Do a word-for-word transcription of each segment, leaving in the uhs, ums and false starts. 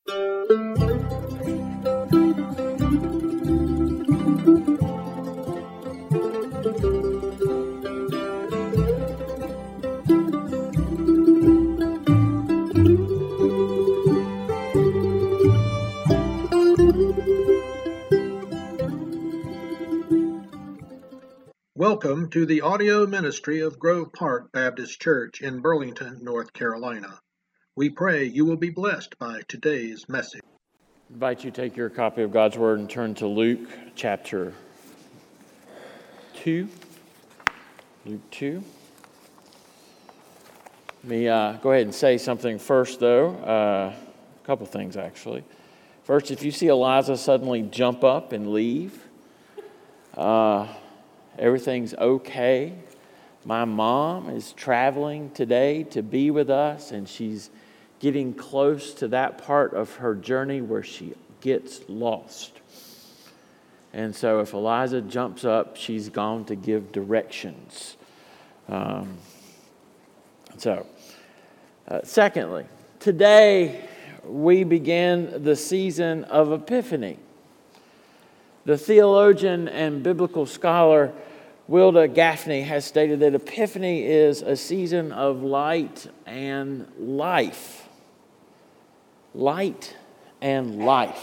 Welcome to the audio ministry of Grove Park Baptist Church in Burlington, North Carolina. We pray you will be blessed by today's message. I invite you to take your copy of God's Word and turn to Luke chapter two. Luke two. Let me uh, go ahead and say something first, though. Uh, a couple things, actually. First, if you see Eliza suddenly jump up and leave, uh, everything's okay. My mom is traveling today to be with us, and she's getting close to that part of her journey where she gets lost. And so if Eliza jumps up, she's gone to give directions. Um, so, uh, secondly, today we begin the season of Epiphany. The theologian and biblical scholar Wilda Gaffney has stated that Epiphany is a season of light and life. Light and life.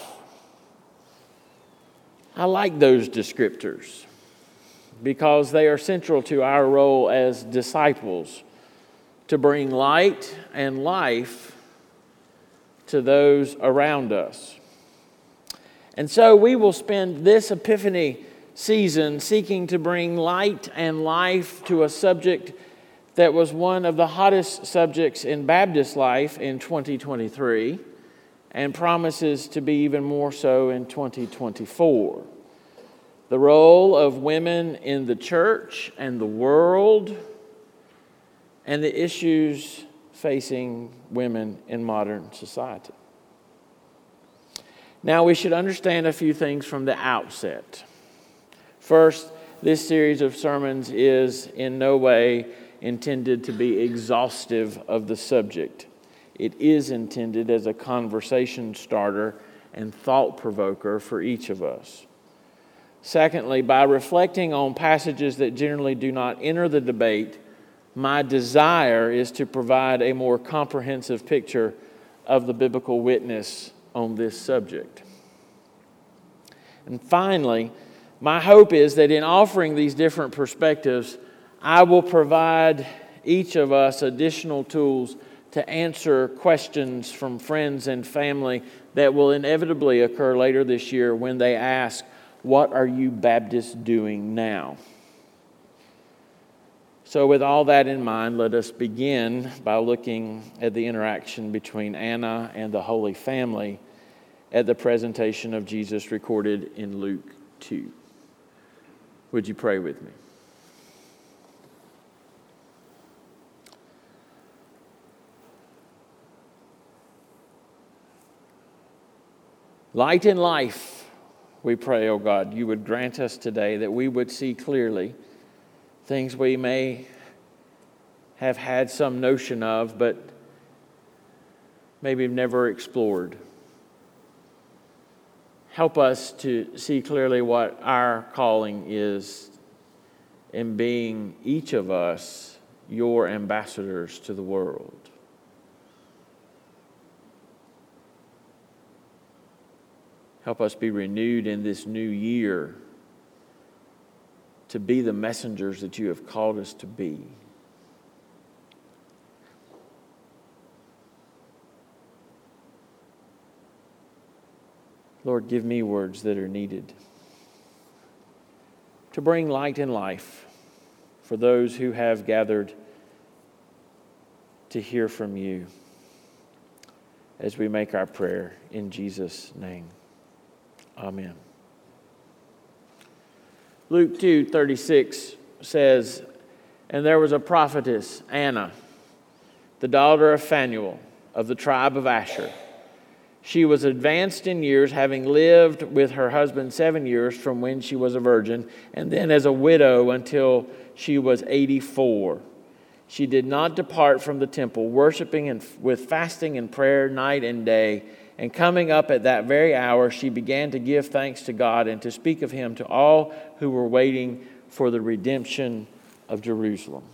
I like those descriptors because they are central to our role as disciples to bring light and life to those around us. And so we will spend this Epiphany season seeking to bring light and life to a subject that was one of the hottest subjects in Baptist life in twenty twenty-three and promises to be even more so in twenty twenty-four. The role of women in the church and the world and the issues facing women in modern society. Now, we should understand a few things from the outset. First, this series of sermons is in no way intended to be exhaustive of the subject. It is intended as a conversation starter and thought provoker for each of us. Secondly, by reflecting on passages that generally do not enter the debate, my desire is to provide a more comprehensive picture of the biblical witness on this subject. And finally, my hope is that in offering these different perspectives, I will provide each of us additional tools to answer questions from friends and family that will inevitably occur later this year when they ask, "What are you Baptists doing now?" So with all that in mind, let us begin by looking at the interaction between Anna and the Holy Family at the presentation of Jesus recorded in Luke two. Would you pray with me? Light and life, we pray, O God, you would grant us today that we would see clearly things we may have had some notion of, but maybe never explored. Help us to see clearly what our calling is in being each of us your ambassadors to the world. Help us be renewed in this new year to be the messengers that you have called us to be. Lord, give me words that are needed to bring light and life for those who have gathered to hear from you as we make our prayer in Jesus' name. Amen. Luke two thirty-six says, "And there was a prophetess, Anna, the daughter of Phanuel of the tribe of Asher. She was advanced in years, having lived with her husband seven years from when she was a virgin, and then as a widow until she was eighty-four. she did not depart from the temple, worshiping and with fasting and prayer night and day. And coming up at that very hour, she began to give thanks to God and to speak of him to all who were waiting for the redemption of Jerusalem.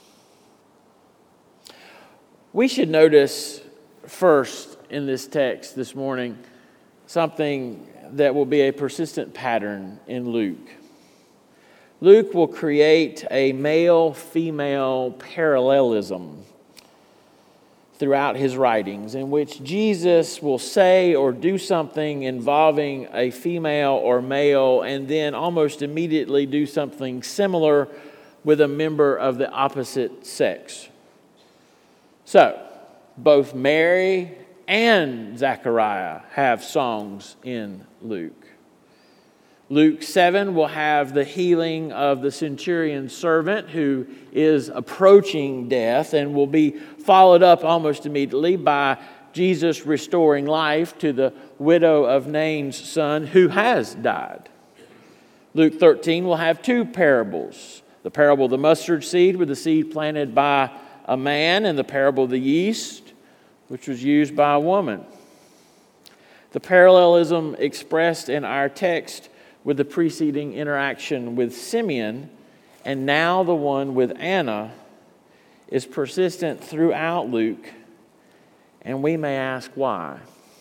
We should notice first in this text this morning something that will be a persistent pattern in Luke. Luke will create a male-female parallelism throughout his writings, in which Jesus will say or do something involving a female or male, and then almost immediately do something similar with a member of the opposite sex. So, both Mary and Zechariah have songs in Luke. Luke seven will have the healing of the centurion's servant who is approaching death, and will be followed up almost immediately by Jesus restoring life to the widow of Nain's son who has died. Luke thirteen will have two parables. The parable of the mustard seed, with the seed planted by a man, and the parable of the yeast, which was used by a woman. The parallelism expressed in our text with the preceding interaction with Simeon, and now the one with Anna, is persistent throughout Luke, and we may ask why.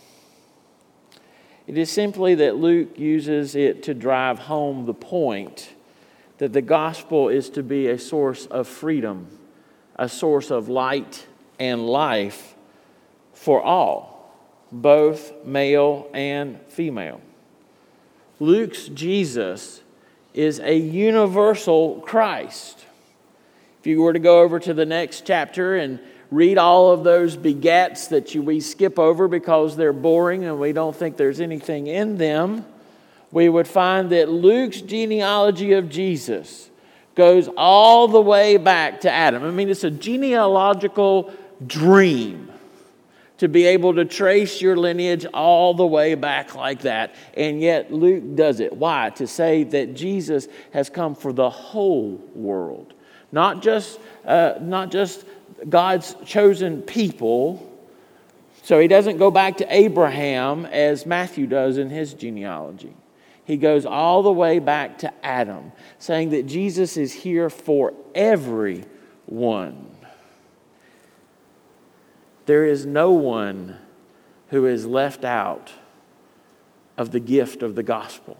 It is simply that Luke uses it to drive home the point that the gospel is to be a source of freedom, a source of light and life for all, both male and female. Luke's Jesus is a universal Christ. If you were to go over to the next chapter and read all of those begats that you, we skip over because they're boring and we don't think there's anything in them, we would find that Luke's genealogy of Jesus goes all the way back to Adam. I mean, it's a genealogical dream to be able to trace your lineage all the way back like that. And yet Luke does it. Why? To say that Jesus has come for the whole world. Not just, uh, not just God's chosen people. So he doesn't go back to Abraham as Matthew does in his genealogy. He goes all the way back to Adam, saying that Jesus is here for everyone. There is no one who is left out of the gift of the gospel.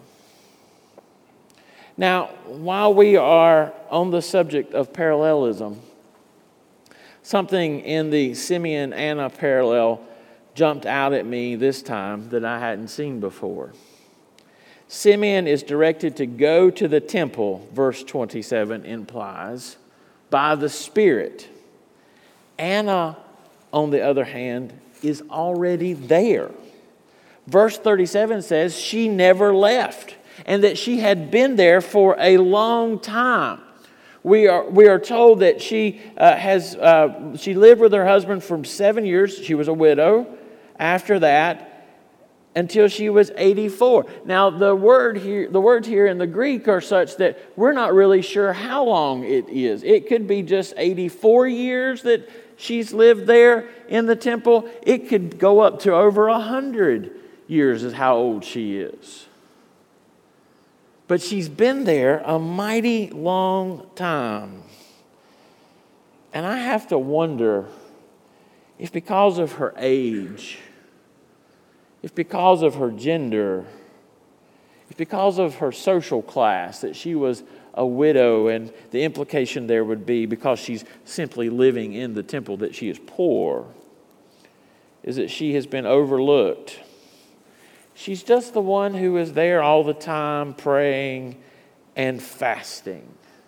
Now, while we are on the subject of parallelism, something in the Simeon-Anna parallel jumped out at me this time that I hadn't seen before. Simeon is directed to go to the temple, verse twenty-seven implies, by the Spirit. Anna, on the other hand, is already there. Verse thirty-seven says she never left, and that she had been there for a long time. We are we are told that she uh, has uh, she lived with her husband for seven years. She was a widow. After that, until she was eighty-four. Now the word here, the words here in the Greek are such that we're not really sure how long it is. It could be just eighty-four years that she's lived there in the temple. It could go up to over a hundred years is how old she is. But she's been there a mighty long time. And I have to wonder if because of her age, if because of her gender, if because of her social class, that she was a widow, and the implication there would be because she's simply living in the temple that she is poor, is that she has been overlooked. She's just the one who is there all the time praying and fasting.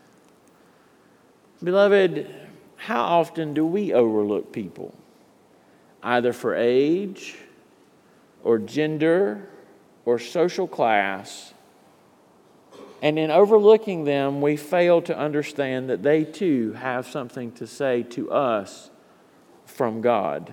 Beloved, how often do we overlook people? Either for age or gender or social class. And in overlooking them, we fail to understand that they too have something to say to us from God.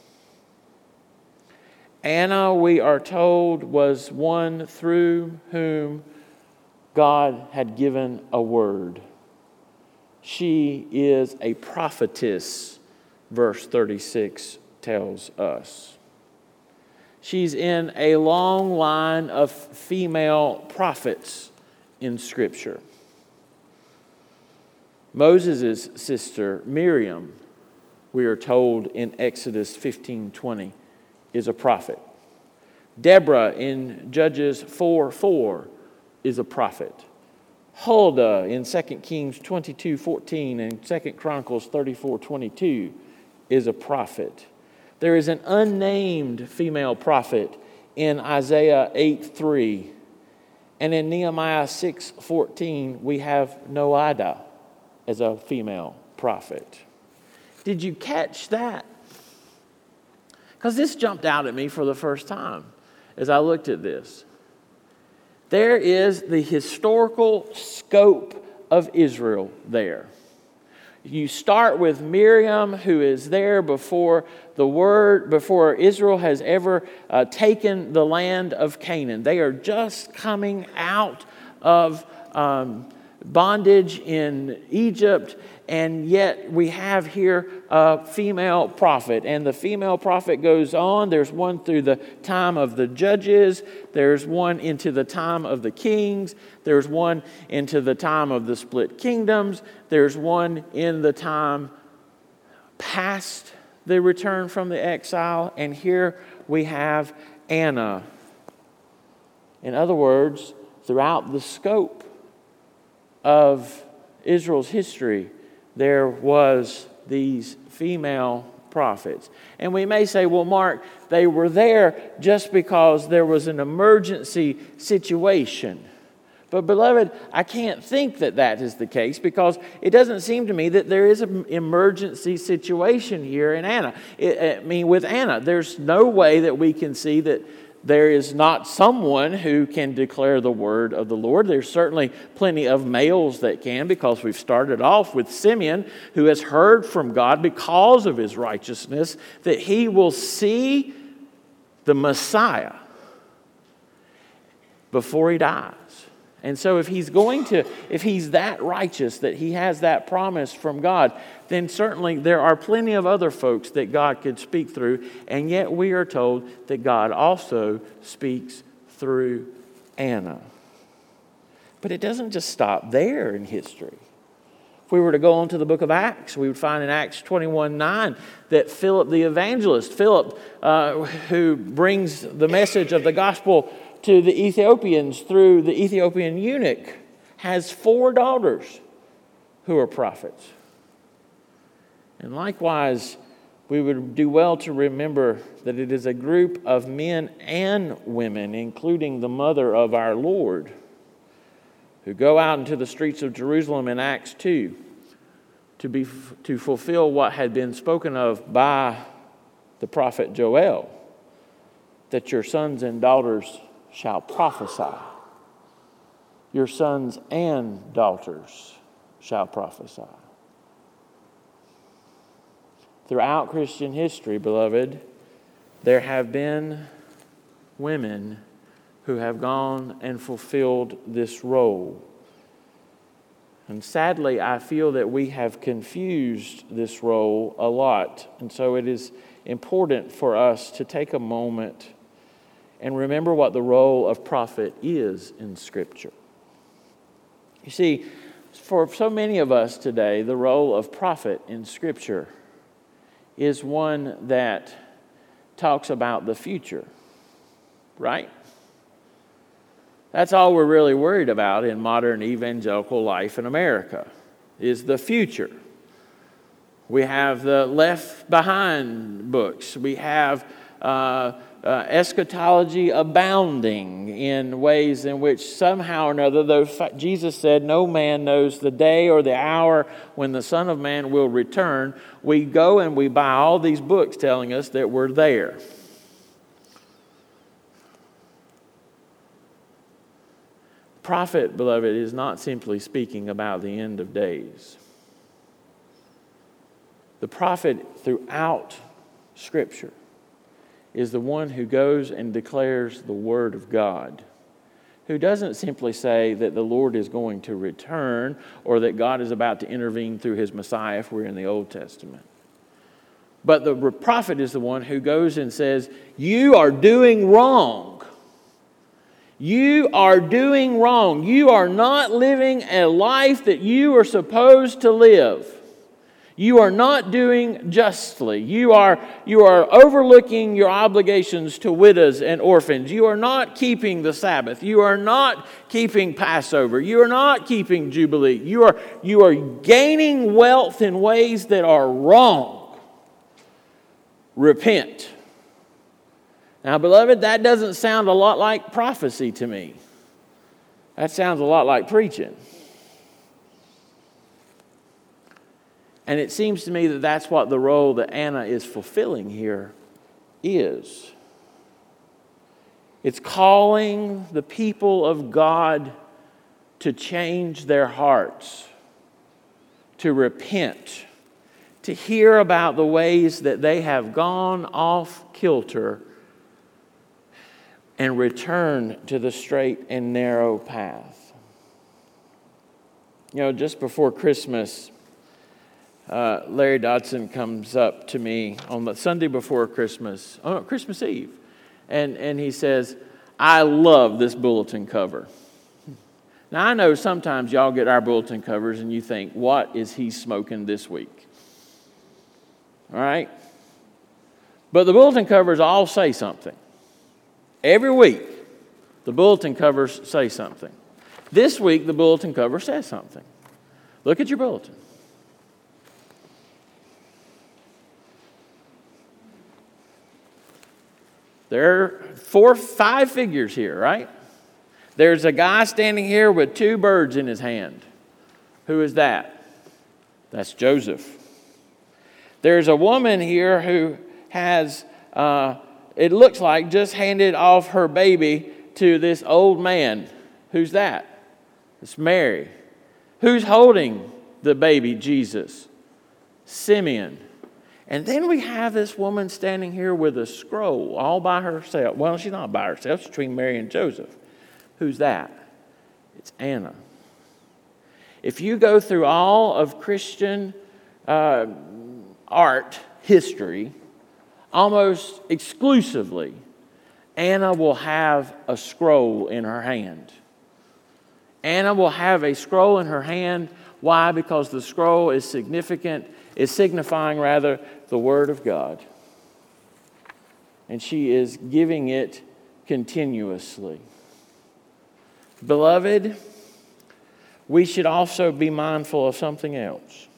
Anna, we are told, was one through whom God had given a word. She is a prophetess, verse thirty-six tells us. She's in a long line of female prophets in Scripture. Moses' sister, Miriam, we are told in Exodus fifteen twenty, is a prophet. Deborah in Judges four four is a prophet. Huldah in Second Kings twenty-two fourteen and Second Chronicles thirty-four twenty-two is a prophet. There is an unnamed female prophet in Isaiah eight three. And in Nehemiah six fourteen, we have Noadah as a female prophet. Did you catch that? Because this jumped out at me for the first time as I looked at this. There is the historical scope of Israel there. You start with Miriam, who is there before the word, before Israel has ever uh, taken the land of Canaan. They are just coming out of um, bondage in Egypt, and yet we have here a female prophet. And the female prophet goes on. There's one through the time of the judges. There's one into the time of the kings. There's one into the time of the split kingdoms. There's one in the time past the return from the exile. And here we have Anna. In other words, throughout the scope of Israel's history, there was these female prophets. And we may say, well, Mark, they were there just because there was an emergency situation. But beloved, I can't think that that is the case, because it doesn't seem to me that there is an emergency situation here in Anna. It, I mean, with Anna, there's no way that we can see that there is not someone who can declare the word of the Lord. There's certainly plenty of males that can, because we've started off with Simeon, who has heard from God because of his righteousness that he will see the Messiah before he dies. And so if he's going to, if he's that righteous that he has that promise from God, then certainly there are plenty of other folks that God could speak through. And yet we are told that God also speaks through Anna. But it doesn't just stop there in history. If we were to go on to the book of Acts, we would find in Acts twenty-one nine that Philip the evangelist, Philip uh, who brings the message of the gospel to the Ethiopians through the Ethiopian eunuch, has four daughters who are prophets. And likewise, we would do well to remember that it is a group of men and women, including the mother of our Lord, who go out into the streets of Jerusalem in Acts two to be to fulfill what had been spoken of by the prophet Joel, that your sons and daughters shall prophesy. Your sons and daughters shall prophesy. Throughout Christian history, beloved, there have been women who have gone and fulfilled this role. And sadly, I feel that we have confused this role a lot. And so it is important for us to take a moment and remember what the role of prophet is in Scripture. You see, for so many of us today, the role of prophet in Scripture is one that talks about the future, right? That's all we're really worried about in modern evangelical life in America, is the future. We have the Left Behind books. We have uh, uh, eschatology abounding in ways in which somehow or another, though Jesus said no man knows the day or the hour when the Son of Man will return, we go and we buy all these books telling us that we're there. Prophet, beloved, is not simply speaking about the end of days. The prophet throughout Scripture is the one who goes and declares the Word of God who doesn't simply say that the Lord is going to return or that God is about to intervene through his Messiah if we're in the Old Testament. But the prophet is the one who goes and says, you are doing wrong. You are doing wrong. You are not living a life that you are supposed to live. You are not doing justly. You are, you are overlooking your obligations to widows and orphans. You are not keeping the Sabbath. You are not keeping Passover. You are not keeping Jubilee. You are, you are gaining wealth in ways that are wrong. Repent. Now, beloved, that doesn't sound a lot like prophecy to me. That sounds a lot like preaching. And it seems to me that that's what the role that Anna is fulfilling here is. It's calling the people of God to change their hearts, to repent, to hear about the ways that they have gone off kilter and return to the straight and narrow path. You know, just before Christmas, Uh, Larry Dodson comes up to me on the Sunday before Christmas, oh, Christmas Eve, and, and he says, I love this bulletin cover. Now, I know sometimes y'all get our bulletin covers and you think, what is he smoking this week? All right? But the bulletin covers all say something. Every week, the bulletin covers say something. This week, the bulletin cover says something. Look at your bulletin. There are four, five figures here, right? There's a guy standing here with two birds in his hand. Who is that? That's Joseph. There's a woman here who has, uh, it looks like, just handed off her baby to this old man. Who's that? It's Mary. Who's holding the baby Jesus? Simeon. And then we have this woman standing here with a scroll all by herself. Well, she's not by herself. She's between Mary and Joseph. Who's that? It's Anna. If you go through all of Christian uh, art history, almost exclusively, Anna will have a scroll in her hand. Anna will have a scroll in her hand. Why? Because the scroll is significant, is signifying rather the Word of God. And she is giving it continuously. Beloved, we should also be mindful of something else.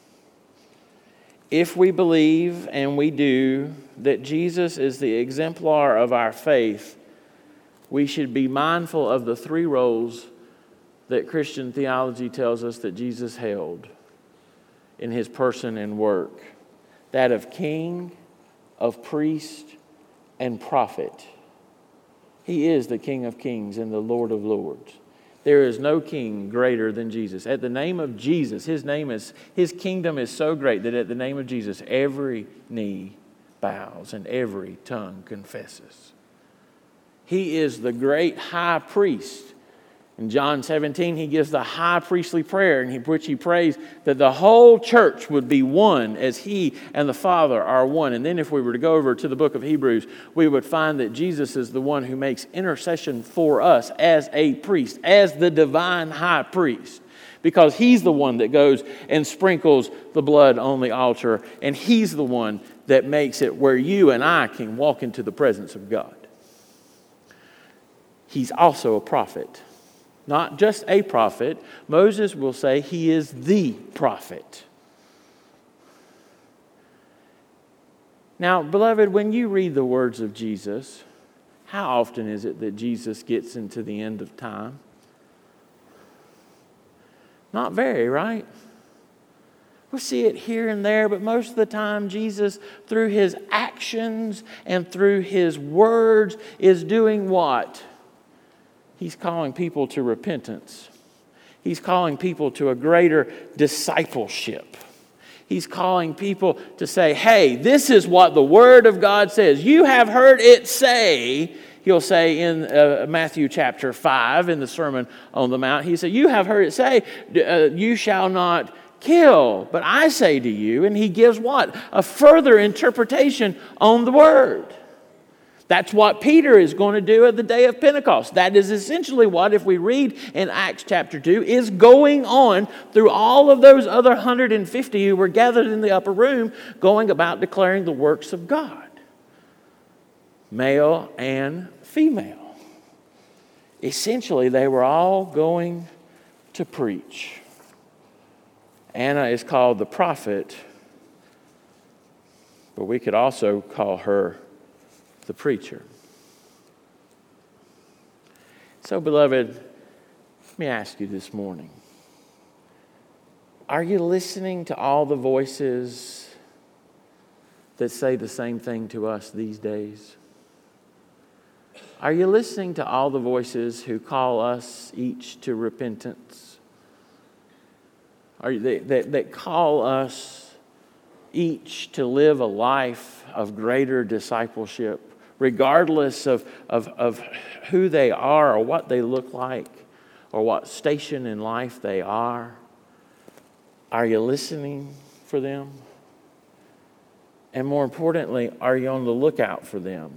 If we believe, and we do, that Jesus is the exemplar of our faith, we should be mindful of the three roles that Christian theology tells us that Jesus held in his person and work. That of king, of priest, and prophet. He is the King of kings and the Lord of lords. There is no king greater than Jesus. At the name of Jesus, his name is, his kingdom is so great that at the name of Jesus, every knee bows and every tongue confesses. He is the great high priest. In John seventeen, he gives the high priestly prayer in which he prays that the whole church would be one as he and the Father are one. And then if we were to go over to the book of Hebrews, we would find that Jesus is the one who makes intercession for us as a priest, as the divine high priest. Because he's the one that goes and sprinkles the blood on the altar. And he's the one that makes it where you and I can walk into the presence of God. He's also a prophet. Not just a prophet. Moses will say he is the prophet. Now, beloved, when you read the words of Jesus, how often is it that Jesus gets into the end of time? Not very, right? We see it here and there, but most of the time Jesus, through his actions and through his words, is doing what? He's calling people to repentance. He's calling people to a greater discipleship. He's calling people to say, hey, this is what the Word of God says. You have heard it say, he'll say in uh, Matthew chapter five, in the Sermon on the Mount, he said, you have heard it say, uh, you shall not kill. But I say to you, and he gives what? A further interpretation on the word. That's what Peter is going to do at the day of Pentecost. That is essentially what, if we read in Acts chapter two, is going on through all of those other one hundred fifty who were gathered in the upper room, going about declaring the works of God. Male and female. Essentially, they were all going to preach. Anna is called the prophet, but we could also call her the preacher. So, beloved, let me ask you this morning. Are you listening to all the voices that say the same thing to us these days? Are you listening to all the voices who call us each to repentance? Are you, that, that, that call us each to live a life of greater discipleship, regardless of, of, of who they are or what they look like or what station in life they are? Are you listening for them? And more importantly, are you on the lookout for them?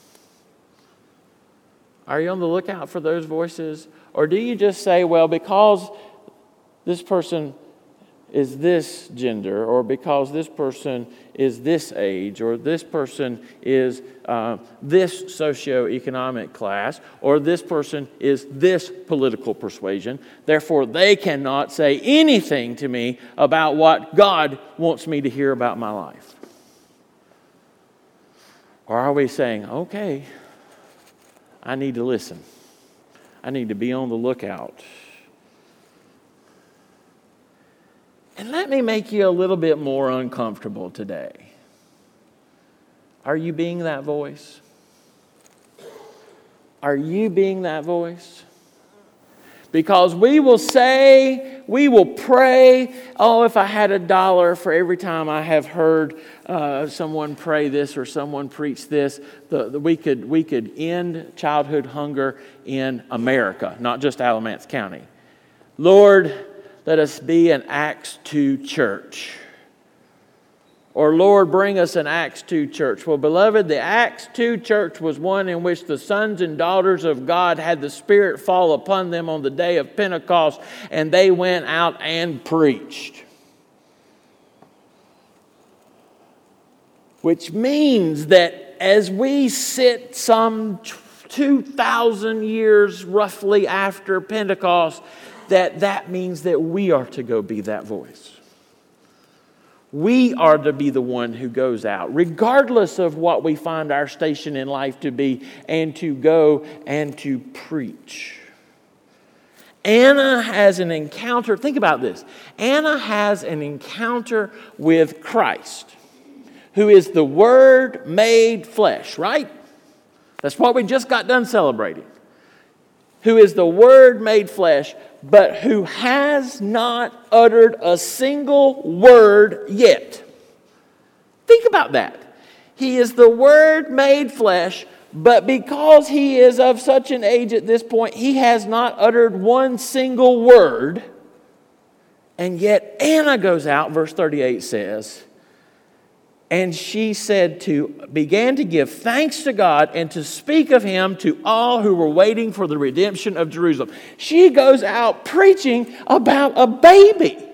Are you on the lookout for those voices? Or do you just say, well, because this person is this gender, or because this person is this age, or this person is uh, this socioeconomic class, or this person is this political persuasion, therefore they cannot say anything to me about what God wants me to hear about my life? Or are we saying, okay, I need to listen. I need to be on the lookout. And let me make you a little bit more uncomfortable today. Are you being that voice? Are you being that voice? Because we will say, we will pray, oh, if I had a dollar for every time I have heard uh, someone pray this or someone preach this, the, the, we could we could end childhood hunger in America, not just Alamance County. Lord, let us be an Acts two church. Or, Lord, bring us an Acts two church. Well, beloved, the Acts two church was one in which the sons and daughters of God had the Spirit fall upon them on the day of Pentecost, and they went out and preached. Which means that as we sit some two thousand years roughly after Pentecost, that that means that we are to go be that voice. We are to be the one who goes out, regardless of what we find our station in life to be, and to go and to preach. Anna has an encounter. Think about this. Anna has an encounter with Christ, who is the Word made flesh, right? That's what we just got done celebrating. Who is the Word made flesh, but who has not uttered a single word yet. Think about that. He is the Word made flesh, but because he is of such an age at this point, he has not uttered one single word. And yet Anna goes out, verse thirty-eight says, and she said to, began to give thanks to God and to speak of Him to all who were waiting for the redemption of Jerusalem. She goes out preaching about a baby.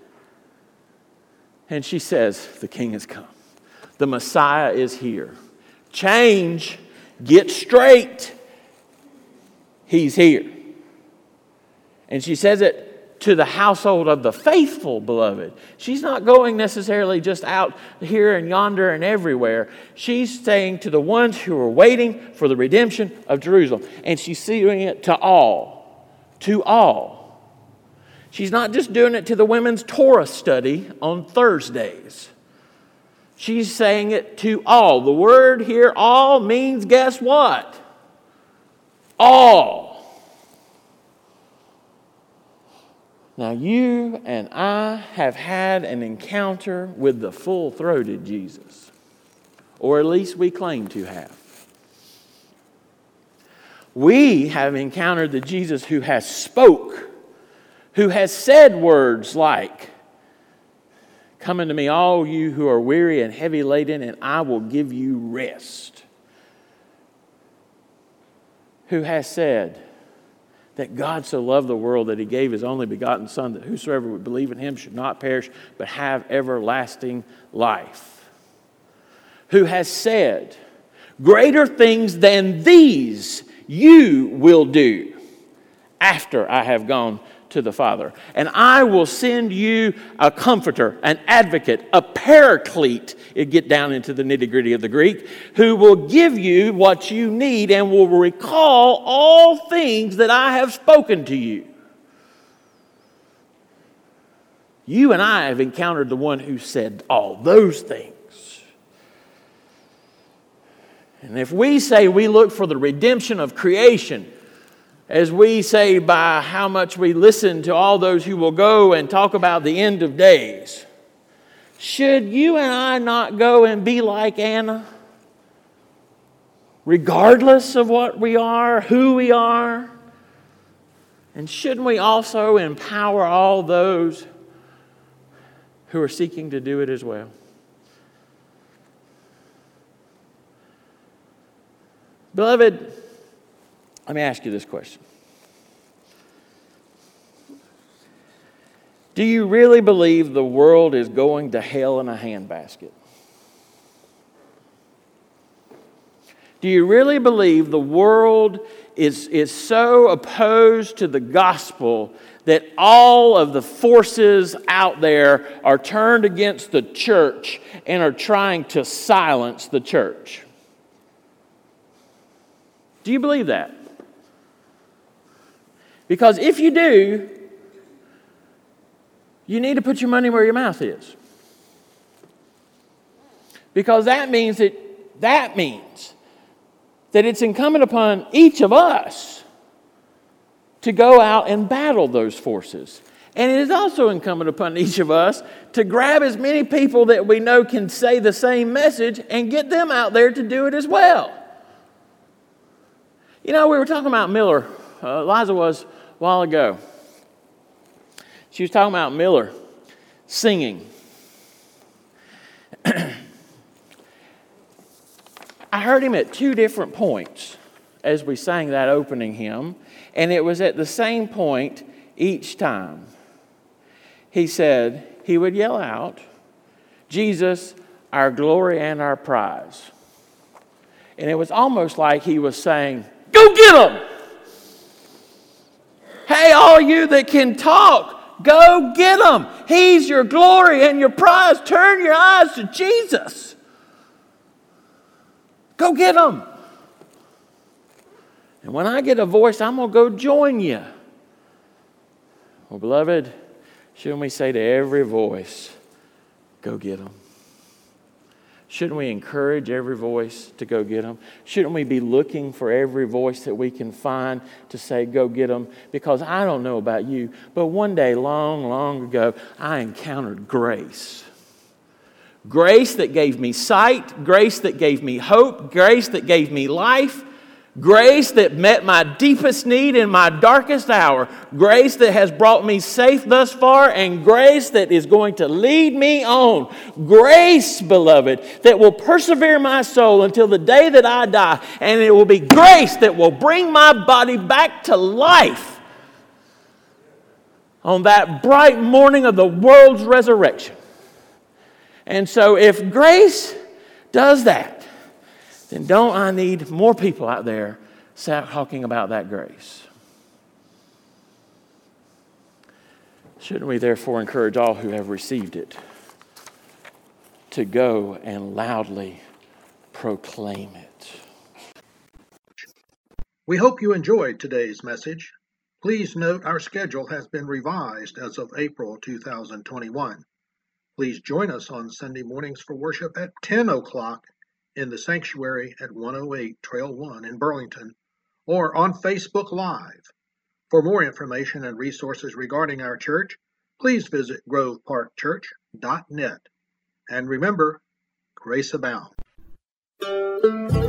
And she says, the King has come. The Messiah is here. Change. Get straight. He's here. And she says it to the household of the faithful, beloved. She's not going necessarily just out here and yonder and everywhere. She's saying to the ones who are waiting for the redemption of Jerusalem. And she's saying it to all. To all. She's not just doing it to the women's Torah study on Thursdays. She's saying it to all. The word here, all, means guess what? All. Now, you and I have had an encounter with the full-throated Jesus. Or at least we claim to have. We have encountered the Jesus who has spoke, who has said words like, "Come unto me, all you who are weary and heavy laden, and I will give you rest." Who has said that God so loved the world that he gave his only begotten Son, that whosoever would believe in him should not perish, but have everlasting life. Who has said, "Greater things than these you will do after I have gone to the Father. And I will send you a comforter, an advocate, a paraclete," it get down into the nitty-gritty of the Greek, "who will give you what you need and will recall all things that I have spoken to you." You and I have encountered the one who said all those things. And if we say we look for the redemption of creation, as we say by how much we listen to all those who will go and talk about the end of days, should you and I not go and be like Anna? Regardless of what we are, who we are? And shouldn't we also empower all those who are seeking to do it as well? Beloved, let me ask you this question. Do you really believe the world is going to hell in a handbasket? Do you really believe the world is, is so opposed to the gospel that all of the forces out there are turned against the church and are trying to silence the church? Do you believe that? Because if you do, you need to put your money where your mouth is. Because that means that that means that it's incumbent upon each of us to go out and battle those forces. And it is also incumbent upon each of us to grab as many people that we know can say the same message and get them out there to do it as well. You know, we were talking about Miller. Uh, Liza was a while ago. She was talking about Miller singing. I heard him at two different points as we sang that opening hymn, and it was at the same point each time. He said he would yell out, "Jesus, our glory and our prize." And it was almost like he was saying, "Go get them! Hey, all you that can talk, go get them. He's your glory and your prize. Turn your eyes to Jesus. Go get them." And when I get a voice, I'm going to go join you. Well, beloved, shouldn't we say to every voice, go get them? Shouldn't we encourage every voice to go get them? Shouldn't we be looking for every voice that we can find to say, go get them? Because I don't know about you, but one day long, long ago, I encountered grace. Grace that gave me sight, grace that gave me hope, grace that gave me life, grace that met my deepest need in my darkest hour, grace that has brought me safe thus far, and grace that is going to lead me on. Grace, beloved, that will persevere my soul until the day that I die, and it will be grace that will bring my body back to life on that bright morning of the world's resurrection. And so if grace does that, then don't I need more people out there talking about that grace? Shouldn't we therefore encourage all who have received it to go and loudly proclaim it? We hope you enjoyed today's message. Please note our schedule has been revised as of April two thousand twenty-one. Please join us on Sunday mornings for worship at ten o'clock in the sanctuary at one oh eight Trail one in Burlington, or on Facebook Live. For more information and resources regarding our church, please visit grove park church dot net. And remember, grace abound.